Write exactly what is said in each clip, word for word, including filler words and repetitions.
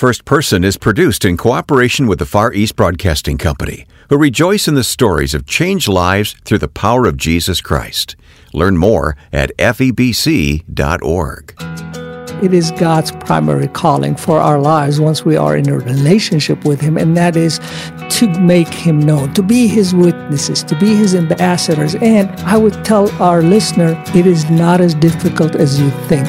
First Person is produced in cooperation with the Far East Broadcasting Company, who rejoice in the stories of changed lives through the power of Jesus Christ. Learn more at F E B C dot org. It is God's primary calling for our lives once we are in a relationship with Him, and that is to make Him known, to be His witnesses, to be His ambassadors. And I would tell our listener, it is not as difficult as you think.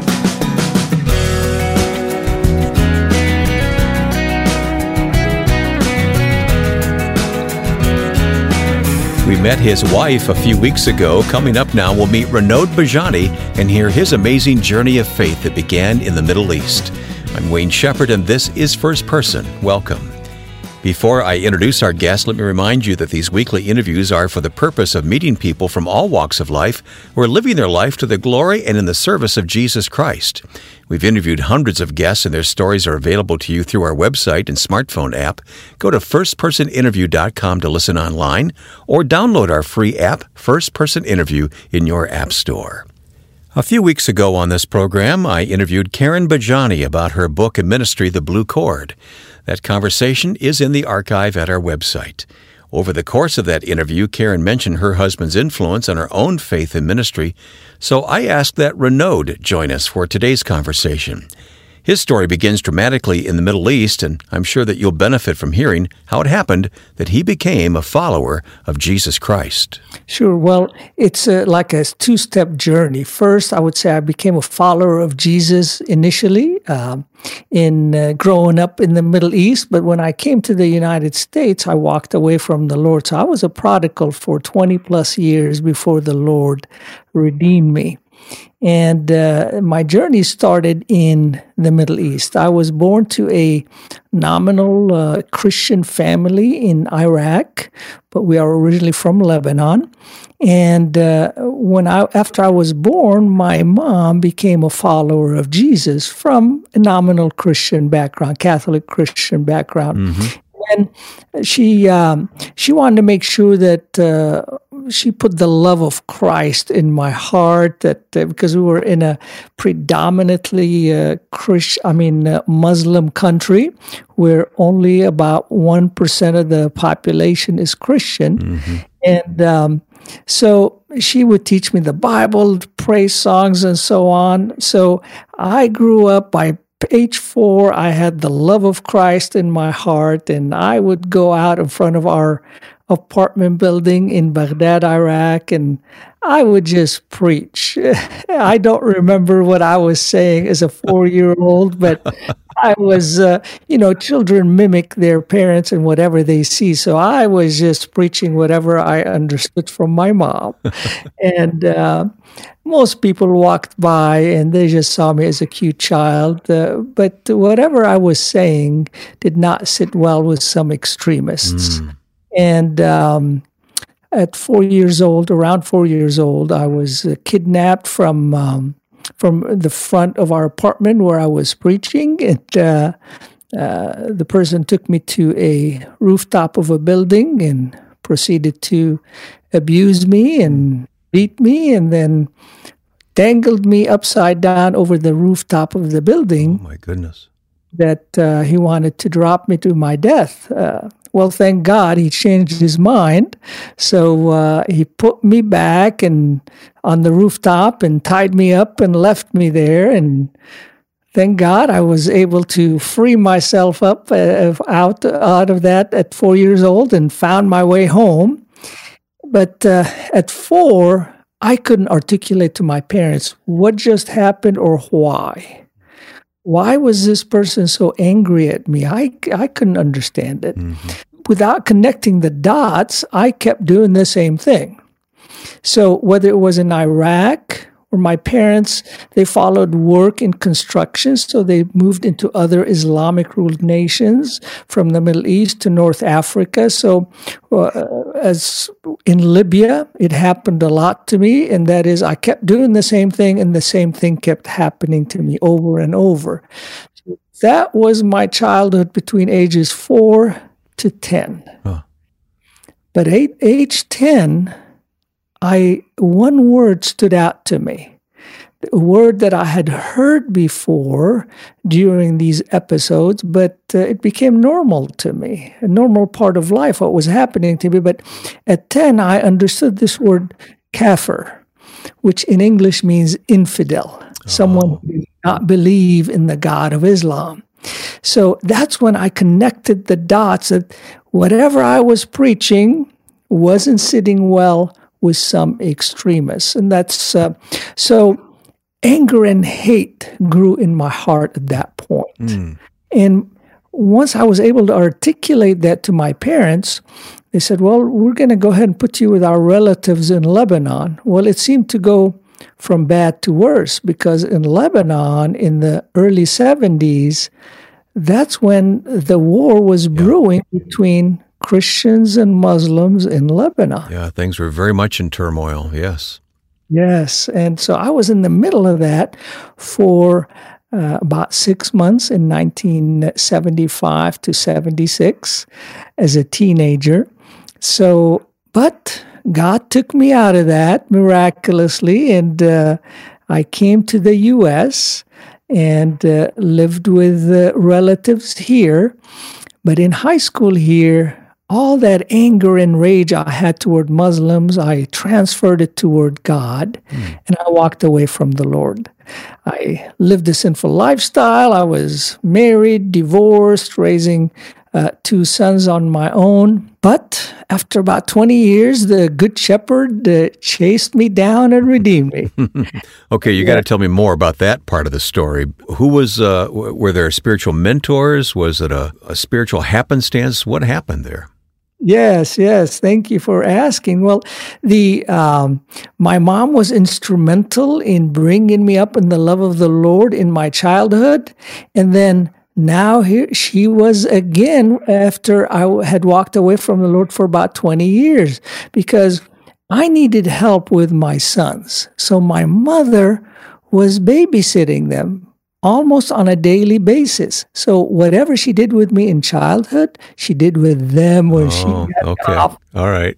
We met his wife a few weeks ago. Coming up now, we'll meet Renaud Bajani and hear his amazing journey of faith that began in the Middle East. I'm Wayne Shepherd, and this is First Person. Welcome. Before I introduce our guest, let me remind you that these weekly interviews are for the purpose of meeting people from all walks of life who are living their life to the glory and in the service of Jesus Christ. We've interviewed hundreds of guests, and their stories are available to you through our website and smartphone app. Go to first person interview dot com to listen online, or download our free app, First Person Interview, in your app store. A few weeks ago on this program, I interviewed Karen Bajani about her book and ministry, The Blue Cord. That conversation is in the archive at our website. Over the course of that interview, Karen mentioned her husband's influence on her own faith and ministry, so I asked that Renaud join us for today's conversation. His story begins dramatically in the Middle East, and I'm sure that you'll benefit from hearing how it happened that he became a follower of Jesus Christ. Sure. Well, it's a, like a two-step journey. First, I would say I became a follower of Jesus initially um, in uh, growing up in the Middle East. But when I came to the United States, I walked away from the Lord. So I was a prodigal for twenty plus years before the Lord redeemed me. And uh, my journey started in the Middle East. I was born to a nominal uh, Christian family in Iraq, but we are originally from Lebanon. And uh, when I, after I was born, my mom became a follower of Jesus from a nominal Christian background, Catholic Christian background. Mm-hmm. And she um, she wanted to make sure that uh, she put the love of Christ in my heart. That uh, because we were in a predominantly uh, Christ, I mean uh, Muslim country, where only about one percent of the population is Christian, mm-hmm. and um, so she would teach me the Bible, praise songs, and so on. So I grew up by age four, I had the love of Christ in my heart, and I would go out in front of our apartment building in Baghdad, Iraq, and I would just preach. I don't remember what I was saying as a four-year-old, but I was, uh, you know, children mimic their parents and whatever they see. So I was just preaching whatever I understood from my mom. and uh, most people walked by and they just saw me as a cute child. Uh, but whatever I was saying did not sit well with some extremists. Mm. And um, at four years old, around four years old, I was uh, kidnapped from um, from the front of our apartment where I was preaching. And uh, uh, the person took me to a rooftop of a building and proceeded to abuse me and beat me, and then dangled me upside down over the rooftop of the building. Oh, my goodness. That uh, he wanted to drop me to my death. Uh, well, thank God he changed his mind. So uh, he put me back and on the rooftop and tied me up and left me there. And thank God I was able to free myself up uh, out, out of that at four years old and found my way home. But uh, at four, I couldn't articulate to my parents what just happened or why. Why was this person so angry at me? I, I couldn't understand it. Mm-hmm. Without connecting the dots, I kept doing the same thing. So whether it was in Iraq or my parents, they followed work in construction, so they moved into other Islamic-ruled nations from the Middle East to North Africa. So uh, as in Libya, it happened a lot to me, and that is I kept doing the same thing, and the same thing kept happening to me over and over. So that was my childhood between ages four to ten. Huh. But at age ten, I one word stood out to me. a word that I had heard before during these episodes, but uh, it became normal to me, a normal part of life, what was happening to me. But at ten, I understood this word kafir, which in English means infidel, oh. someone who did not believe in the God of Islam. So that's when I connected the dots that whatever I was preaching wasn't sitting well with some extremists. And that's, uh, so anger and hate grew in my heart at that point. Mm. And once I was able to articulate that to my parents, they said, well, we're going to go ahead and put you with our relatives in Lebanon. Well, it seemed to go from bad to worse, because in Lebanon in the early seventies, that's when the war was brewing yeah. between Christians and Muslims in Lebanon. Yeah, things were very much in turmoil, yes. Yes, and so I was in the middle of that for uh, about six months in nineteen seventy-five to seventy-six as a teenager. So, but God took me out of that miraculously, and uh, I came to the U S and uh, lived with uh, relatives here. But in high school here, all that anger and rage I had toward Muslims, I transferred it toward God, mm. and I walked away from the Lord. I lived a sinful lifestyle. I was married, divorced, raising uh, two sons on my own. But after about twenty years, the Good Shepherd uh, chased me down and redeemed me. Okay, you yeah. got to tell me more about that part of the story. Who was, uh, were there spiritual mentors? Was it a, a spiritual happenstance? What happened there? Yes, yes. Thank you for asking. Well, the um, my mom was instrumental in bringing me up in the love of the Lord in my childhood, and then now here she was again after I had walked away from the Lord for about twenty years, because I needed help with my sons. So my mother was babysitting them almost on a daily basis. So whatever she did with me in childhood, she did with them when oh, she got okay. off. All right.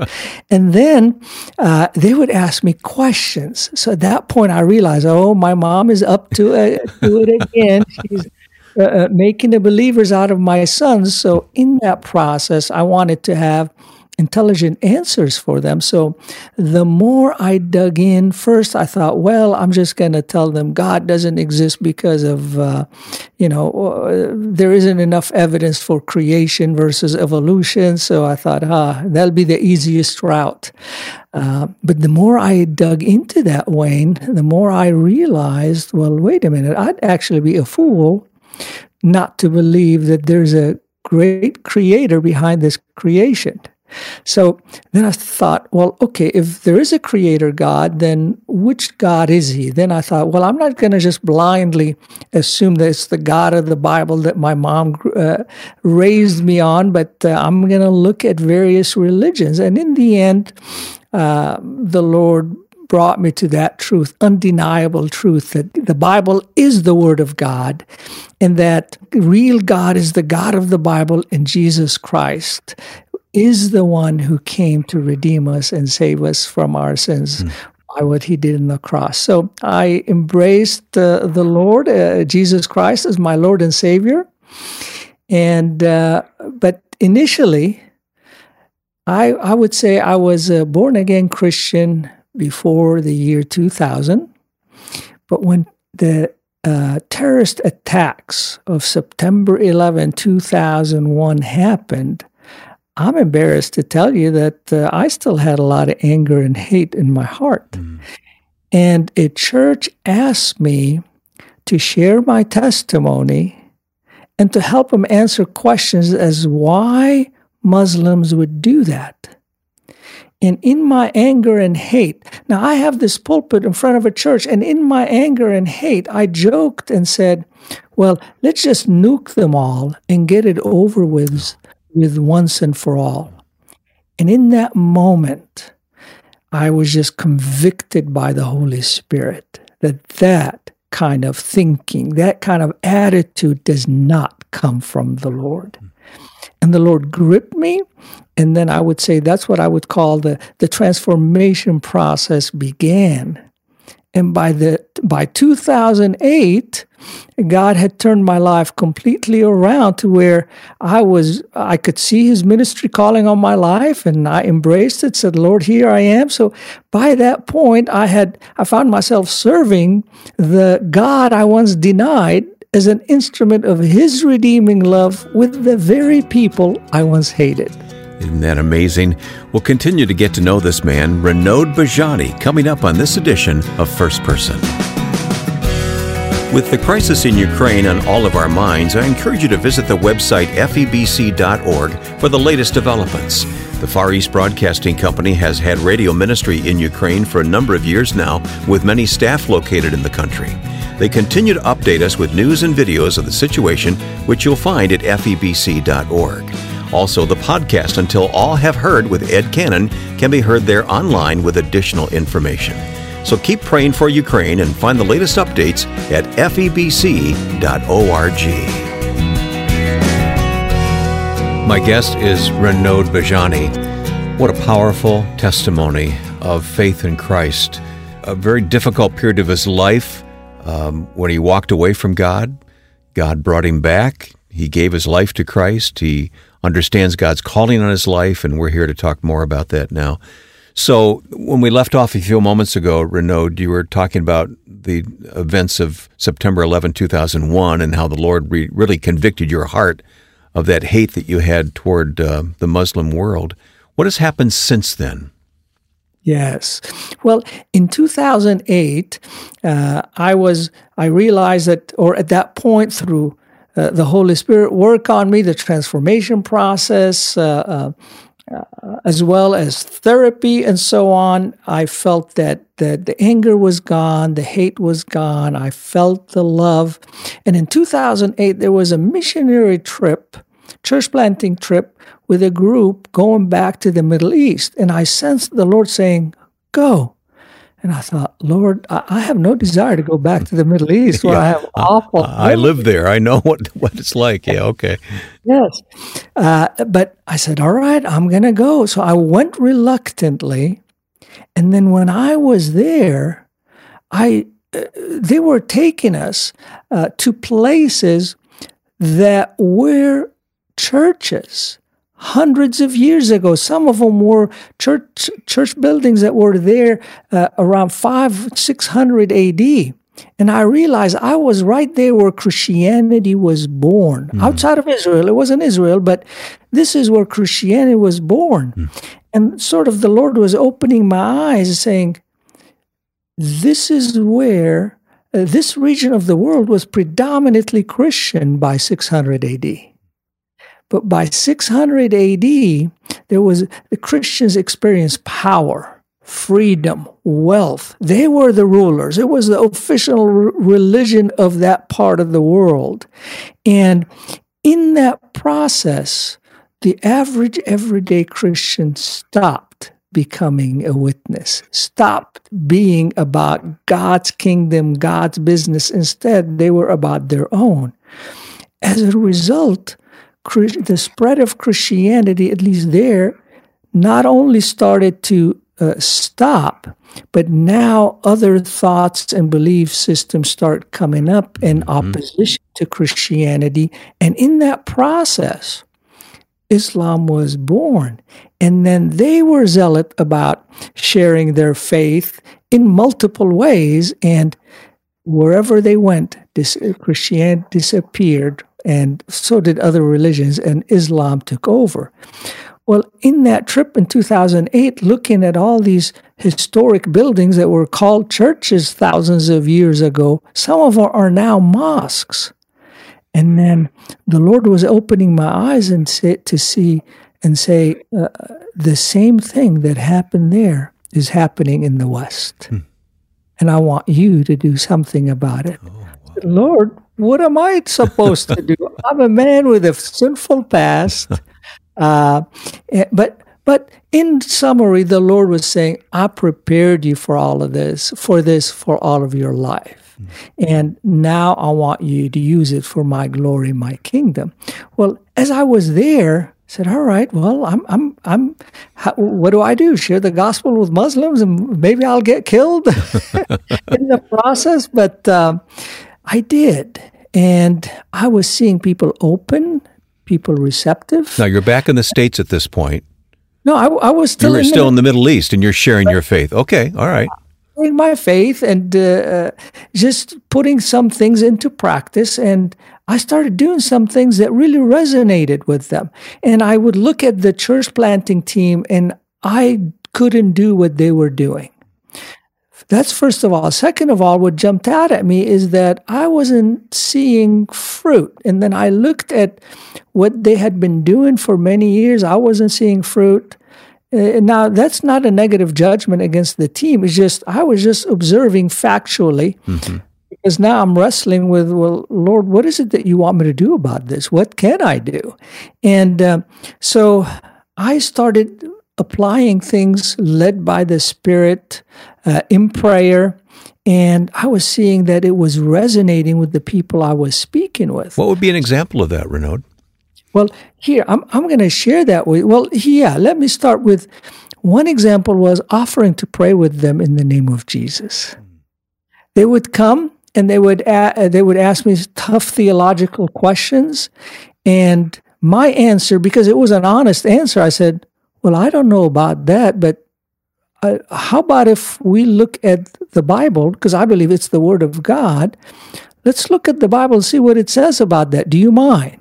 And then uh, they would ask me questions. So at that point, I realized, oh, my mom is up to, uh, to it again. She's uh, making the believers out of my sons. So in that process, I wanted to have intelligent answers for them. So the more I dug in, first I thought, well, I'm just going to tell them God doesn't exist because of, uh, you know, uh, there isn't enough evidence for creation versus evolution. So I thought, ah, that'll be the easiest route. Uh, but the more I dug into that, Wayne, the more I realized, well, wait a minute, I'd actually be a fool not to believe that there's a great creator behind this creation. So then I thought, well, okay, if there is a creator God, then which God is he? Then I thought, well, I'm not going to just blindly assume that it's the God of the Bible that my mom uh, raised me on, but uh, I'm going to look at various religions. And in the end, uh, the Lord brought me to that truth, undeniable truth, that the Bible is the Word of God, and that real God is the God of the Bible, and Jesus Christ is the one who came to redeem us and save us from our sins mm. by what he did on the cross. So I embraced uh, the Lord, uh, Jesus Christ, as my Lord and Savior. And uh, but initially, I I would say I was a born-again Christian before the year two thousand. But when the uh, terrorist attacks of September eleventh, two thousand one happened, I'm embarrassed to tell you that uh, I still had a lot of anger and hate in my heart. Mm. And a church asked me to share my testimony and to help them answer questions as why Muslims would do that. And in my anger and hate, now I have this pulpit in front of a church, and in my anger and hate, I joked and said, well, let's just nuke them all and get it over with. with once and for all. And in that moment, I was just convicted by the Holy Spirit that that kind of thinking, that kind of attitude does not come from the Lord. And the Lord gripped me, and then I would say that's what I would call the, the transformation process began. And by the by two thousand eight, God had turned my life completely around to where I was, I could see His ministry calling on my life, and I embraced it, said, Lord, here I am. So by that point, I had, I found myself serving the God I once denied as an instrument of His redeeming love with the very people I once hated. Isn't that amazing? We'll continue to get to know this man, Renaud Bajani, coming up on this edition of First Person. With the crisis in Ukraine on all of our minds, I encourage you to visit the website F E B C dot org for the latest developments. The Far East Broadcasting Company has had radio ministry in Ukraine for a number of years now, with many staff located in the country. They continue to update us with news and videos of the situation, which you'll find at F E B C dot org. Also, the podcast Until All Have Heard with Ed Cannon can be heard there online with additional information. So keep praying for Ukraine and find the latest updates at F E B C dot org. My guest is Renaud Bajani. What a powerful testimony of faith in Christ. A very difficult period of his life um, when he walked away from God. God brought him back. He gave his life to Christ. He understands God's calling on his life, and we're here to talk more about that now. So when we left off a few moments ago, Renaud, you were talking about the events of September eleventh, two thousand one, and how the Lord re- really convicted your heart of that hate that you had toward uh, the Muslim world. What has happened since then? Yes. Well, in two thousand eight, uh, I was, I realized that, or at that point through uh, the Holy Spirit work on me, the transformation process, uh, uh, Uh, as well as therapy and so on, I felt that, that the anger was gone, the hate was gone, I felt the love. And in two thousand eight, there was a missionary trip, church planting trip, with a group going back to the Middle East. And I sensed the Lord saying, go. And I thought, Lord, I have no desire to go back to the Middle East where yeah, I have awful... I, I live there. I know what, what it's like. Yeah, okay. Yes. Uh, but I said, all right, I'm going to go. So I went reluctantly. And then when I was there, I uh, they were taking us uh, to places that were churches. Hundreds of years ago, some of them were church church buildings that were there uh, around five, six hundred A D. And I realized I was right there where Christianity was born. Mm. Outside of Israel, it wasn't Israel, but this is where Christianity was born. Mm. And sort of the Lord was opening my eyes, saying, "This is where uh, this region of the world was predominantly Christian by six hundred A D." But by six hundred A D, there was the Christians experienced power, freedom, wealth. They were the rulers. It was the official r- religion of that part of the world. And in that process, the average everyday Christian stopped becoming a witness, stopped being about God's kingdom, God's business. Instead, they were about their own. As a result, the spread of Christianity, at least there, not only started to uh, stop, but now other thoughts and belief systems start coming up in mm-hmm. opposition to Christianity. And in that process, Islam was born. And then they were zealot about sharing their faith in multiple ways. And wherever they went, this, Christianity disappeared. And so did other religions, and Islam took over. Well, in that trip in two thousand eight, looking at all these historic buildings that were called churches thousands of years ago, some of them are now mosques. And then the Lord was opening my eyes and say, to see and say, uh, the same thing that happened there is happening in the West. Hmm. And I want you to do something about it. Oh, wow. Lord, what am I supposed to do? I'm a man with a sinful past. Uh, but but in summary, the Lord was saying, I prepared you for all of this, for this, for all of your life. Mm-hmm. And now I want you to use it for my glory, my kingdom. Well, as I was there, said, all right, well, I'm, I'm, I'm, how, what do I do? Share the gospel with Muslims and maybe I'll get killed in the process. But um, I did. And I was seeing people open, people receptive. Now, you're back in the States at this point. No, I, I was still, you were in, still the, in the Middle East and you're sharing your faith. Okay, all right. In my faith and uh, just putting some things into practice. And I started doing some things that really resonated with them. And I would look at the church planting team and I couldn't do what they were doing. That's first of all. Second of all, what jumped out at me is that I wasn't seeing fruit. And then I looked at what they had been doing for many years. I wasn't seeing fruit. Uh, now, that's not a negative judgment against the team. It's just, I was just observing factually, mm-hmm. because now I'm wrestling with, well, Lord, what is it that you want me to do about this? What can I do? And uh, so I started applying things led by the Spirit uh, in prayer, and I was seeing that it was resonating with the people I was speaking with. What would be an example of that, Renaud? Well, here, I'm I'm going to share that with you. Well, yeah, let me start with one example was offering to pray with them in the name of Jesus. They would come and they would a- they would ask me tough theological questions, and my answer, because it was an honest answer, I said, well, I don't know about that, but uh, how about if we look at the Bible, because I believe it's the Word of God. Let's look at the Bible and see what it says about that. Do you mind?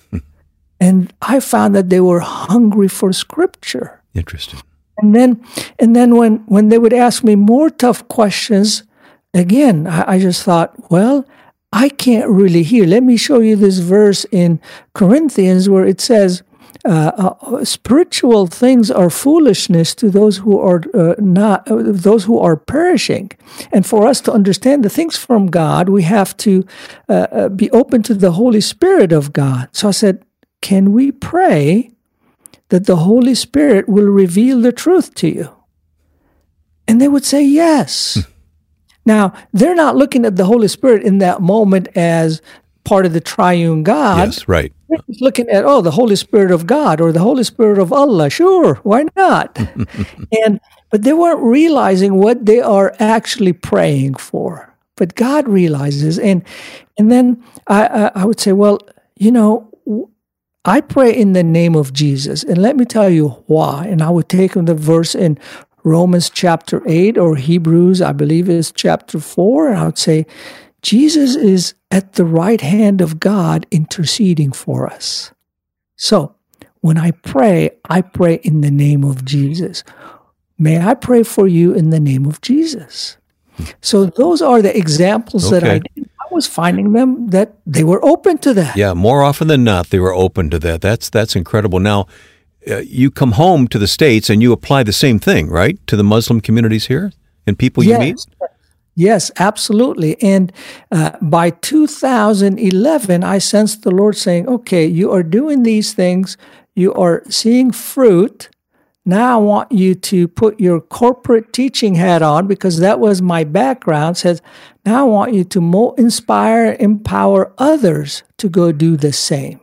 And I found that they were hungry for Scripture. Interesting. And then, and then when, when they would ask me more tough questions, again, I, I just thought, well, I can't really hear. Let me show you this verse in Corinthians where it says, uh, uh, "Spiritual things are foolishness to those who are uh, not uh, those who are perishing." And for us to understand the things from God, we have to uh, uh, be open to the Holy Spirit of God. So I said, can we pray that the Holy Spirit will reveal the truth to you? And they would say yes. Now, they're not looking at the Holy Spirit in that moment as part of the triune God. Yes, right. They're just looking at, oh, the Holy Spirit of God or the Holy Spirit of Allah. Sure, why not? and But they weren't realizing what they are actually praying for. But God realizes. And and then I, I, I would say, well, you know, I pray in the name of Jesus, and let me tell you why. And I would take the verse in Romans chapter eight or Hebrews, I believe is chapter four, and I would say, Jesus is at the right hand of God interceding for us. So when I pray, I pray in the name of Jesus. May I pray for you in the name of Jesus? So those are the examples okay. that I did. I was finding them that they were open to that. Yeah, more often than not, they were open to that. That's that's incredible. Now, uh, you come home to the States and you apply the same thing, right, to the Muslim communities here and people yes. you meet? Yes, absolutely. And uh, by two thousand eleven, I sensed the Lord saying, okay, you are doing these things. You are seeing fruit. Now I want you to put your corporate teaching hat on, because that was my background. Says, now I want you to mo- inspire, empower others to go do the same.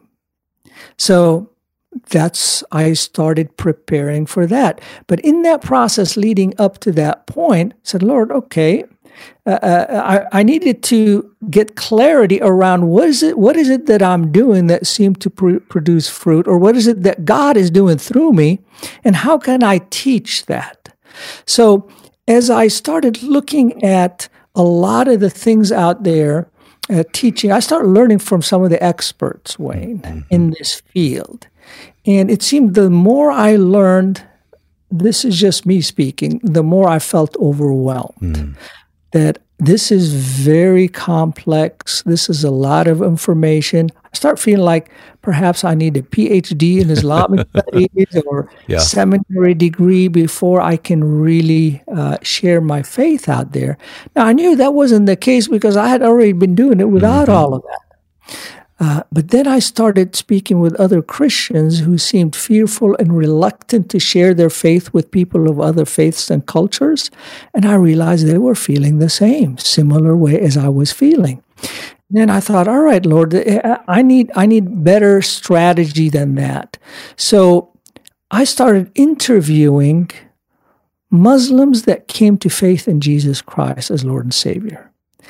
So that's, I started preparing for that. But in that process leading up to that point, I said, Lord, okay, uh, uh, I, I needed to get clarity around what is it, what is it that I'm doing that seemed to pr- produce fruit, or what is it that God is doing through me, and how can I teach that? So as I started looking at a lot of the things out there, uh, teaching, I started learning from some of the experts, Wayne, mm-hmm. in this field. And it seemed the more I learned, this is just me speaking, the more I felt overwhelmed. Mm. That this is very complex. This is a lot of information. I start feeling like perhaps I need a P H D in Islamic studies or yeah. seminary degree before I can really uh, share my faith out there. Now, I knew that wasn't the case because I had already been doing it without mm-hmm. all of that. Uh, but then I started speaking with other Christians who seemed fearful and reluctant to share their faith with people of other faiths and cultures. And I realized they were feeling the same, similar way as I was feeling. Then I thought, all right, Lord, I need I need better strategy than that. So I started interviewing Muslims that came to faith in Jesus Christ as Lord and Savior.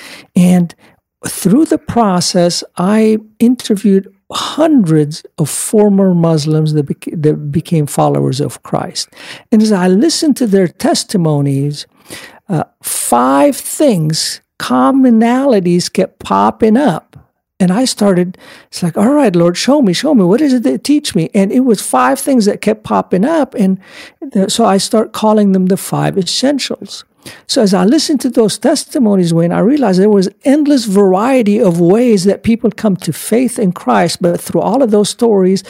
And through the process, I interviewed hundreds of former Muslims that, beca- that became followers of Christ. And as I listened to their testimonies, uh, five things, commonalities kept popping up. And I started, it's like, all right, Lord, show me, show me. What is it that teach me? And it was five things that kept popping up. And the, so I start calling them the five essentials. So as I listened to those testimonies, Wayne, I realized there was endless variety of ways that people come to faith in Christ. But through all of those stories,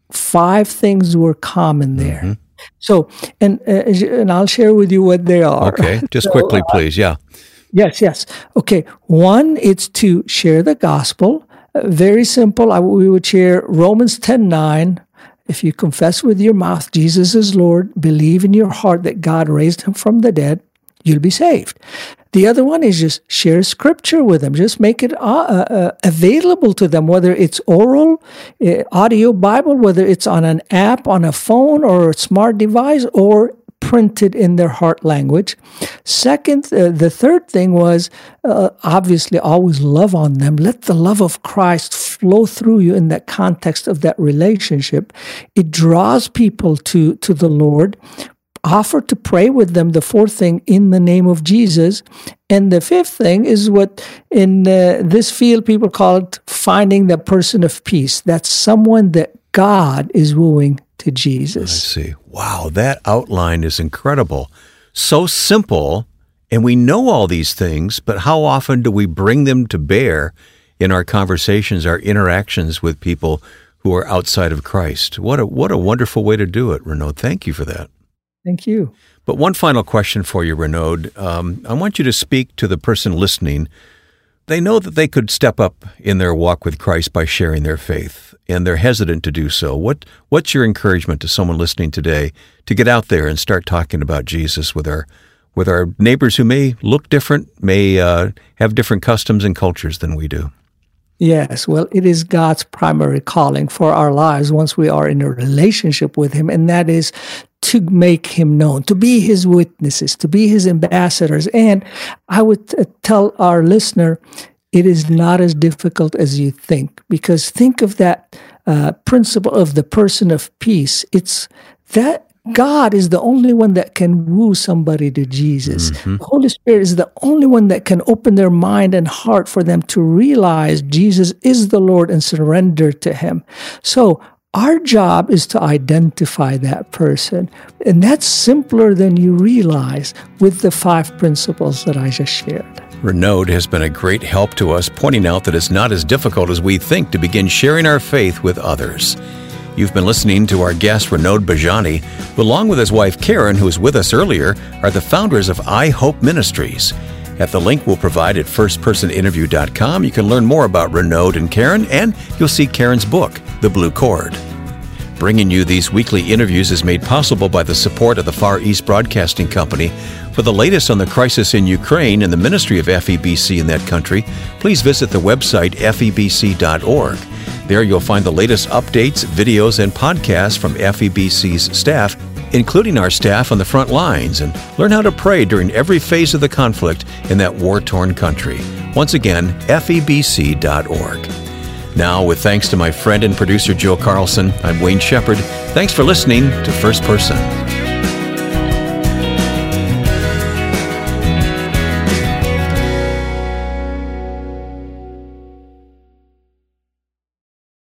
five things were common there. Mm-hmm. So, and uh, and I'll share with you what they are. Okay, just so, quickly, please. Yeah. Yes, yes. Okay. One, it's to share the gospel. Uh, very simple. I, we would share Romans ten nine. If you confess with your mouth Jesus is Lord, believe in your heart that God raised him from the dead, you'll be saved. The other one is just share scripture with them. Just make it uh, uh, available to them, whether it's oral, uh, audio Bible, whether it's on an app, on a phone, or a smart device, or printed in their heart language. Second, uh, the third thing was uh, obviously always love on them. Let the love of Christ flow through you in that context of that relationship. It draws people to, to the Lord. Offer to pray with them, the fourth thing, in the name of Jesus. And the fifth thing is what in uh, this field people call it finding the person of peace. That's someone that God is wooing to Jesus. I see. Wow, that outline is incredible. So simple, and we know all these things, but how often do we bring them to bear in our conversations, our interactions with people who are outside of Christ? What a what a wonderful way to do it, Renaud. Thank you for that. Thank you. But one final question for you, Renaud. Um, I want you to speak to the person listening. They know that they could step up in their walk with Christ by sharing their faith, and they're hesitant to do so. What What's your encouragement to someone listening today to get out there and start talking about Jesus with our with our neighbors who may look different, may uh, have different customs and cultures than we do? Yes, well, it is God's primary calling for our lives once we are in a relationship with Him, and that is to make Him known, to be His witnesses, to be His ambassadors. And I would t- tell our listener, it is not as difficult as you think, because think of that uh, principle of the person of peace. It's that God is the only one that can woo somebody to Jesus. Mm-hmm. The Holy Spirit is the only one that can open their mind and heart for them to realize Jesus is the Lord and surrender to Him. So our job is to identify that person. And that's simpler than you realize with the five principles that I just shared. Renaud has been a great help to us, pointing out that it's not as difficult as we think to begin sharing our faith with others. You've been listening to our guest, Renaud Bajani, who, along with his wife, Karen, who was with us earlier, are the founders of I Hope Ministries. At the link we'll provide at first person interview dot com, you can learn more about Renaud and Karen, and you'll see Karen's book, The Blue Cord. Bringing you these weekly interviews is made possible by the support of the Far East Broadcasting Company. For the latest on the crisis in Ukraine and the ministry of F E B C in that country, please visit the website F E B C dot org. There you'll find the latest updates, videos, and podcasts from F E B C's staff, including our staff on the front lines, and learn how to pray during every phase of the conflict in that war-torn country. Once again, F E B C dot org. Now, with thanks to my friend and producer Joe Carlson, I'm Wayne Shepherd. Thanks for listening to First Person.